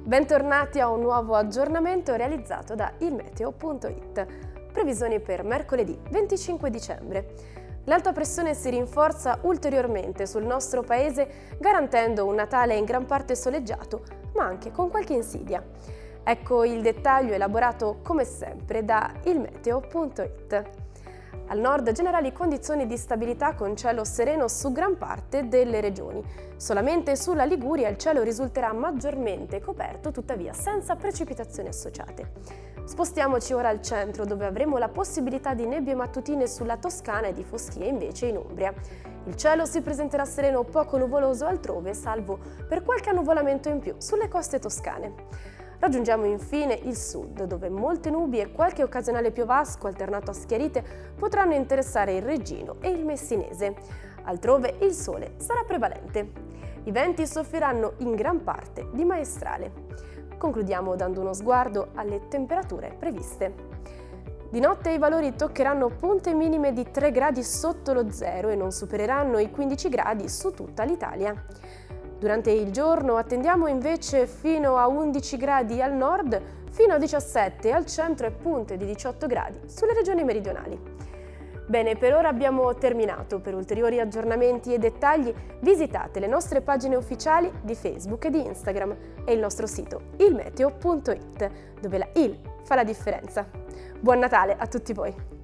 Bentornati a un nuovo aggiornamento realizzato da ilmeteo.it. Previsioni per mercoledì 25 dicembre. L'alta pressione si rinforza ulteriormente sul nostro paese, garantendo un Natale in gran parte soleggiato, ma anche con qualche insidia. Ecco il dettaglio elaborato come sempre da ilmeteo.it. Al nord generali condizioni di stabilità con cielo sereno su gran parte delle regioni. Solamente sulla Liguria il cielo risulterà maggiormente coperto, tuttavia senza precipitazioni associate. Spostiamoci ora al centro, dove avremo la possibilità di nebbie mattutine sulla Toscana e di foschie invece in Umbria. Il cielo si presenterà sereno o poco nuvoloso altrove, salvo per qualche annuvolamento in più sulle coste toscane. Raggiungiamo infine il sud, dove molte nubi e qualche occasionale piovasco alternato a schiarite potranno interessare il Reggino e il Messinese. Altrove il sole sarà prevalente. I venti soffriranno in gran parte di maestrale. Concludiamo dando uno sguardo alle temperature previste. Di notte i valori toccheranno punte minime di 3 gradi sotto lo zero e non supereranno i 15 gradi su tutta l'Italia. Durante il giorno attendiamo invece fino a 11 gradi al nord, fino a 17 al centro e punte di 18 gradi sulle regioni meridionali. Bene, per ora abbiamo terminato. Per ulteriori aggiornamenti e dettagli visitate le nostre pagine ufficiali di Facebook e di Instagram e il nostro sito ilmeteo.it, dove la IL fa la differenza. Buon Natale a tutti voi!